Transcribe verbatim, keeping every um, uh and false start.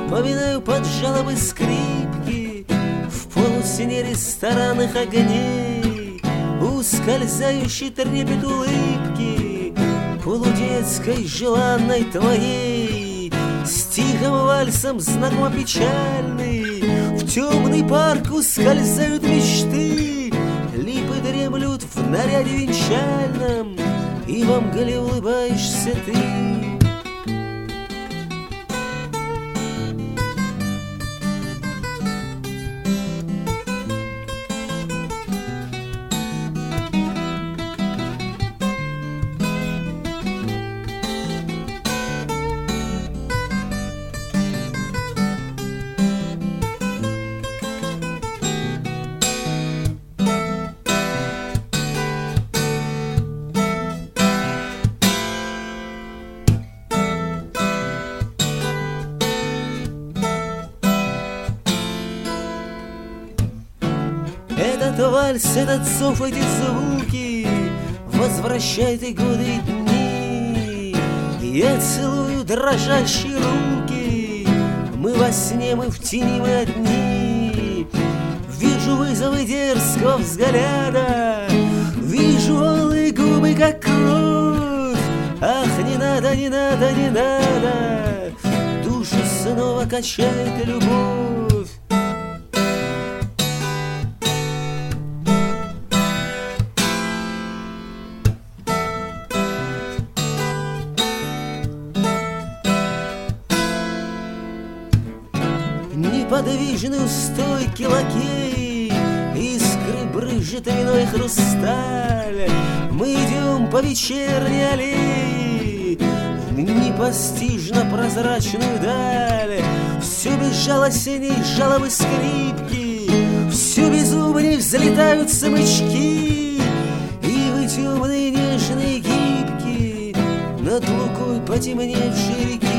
вспоминаю под жалобы скрипки в полусне ресторанных огней, ускользающий трепет улыбки полудетской желанной твоей, с тихим вальсом знакомо печальный в темный парк ускользают мечты, липы дремлют в наряде венчальном, и во мгле улыбаешься ты. Этот вальс, этот зов, эти звуки возвращают и годы, и дни. Я целую дрожащие руки, мы во сне, мы в тени, мы одни. Вижу вызовы дерзкого взгляда, вижу алые губы, как кровь. Ах, не надо, не надо, не надо, душу снова качает любовь. Неподвижный у стойки лакей, искры брызжет вино и хрусталь. Мы идем по вечерней аллее в непостижно прозрачную даль. Все безжалостней жалобы скрипки, все безумней взлетают смычки, и вы темные, нежные, гибкие над лукой потемневшей реки.